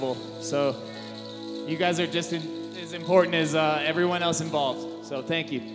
So you guys are just as important as everyone else involved. So thank you.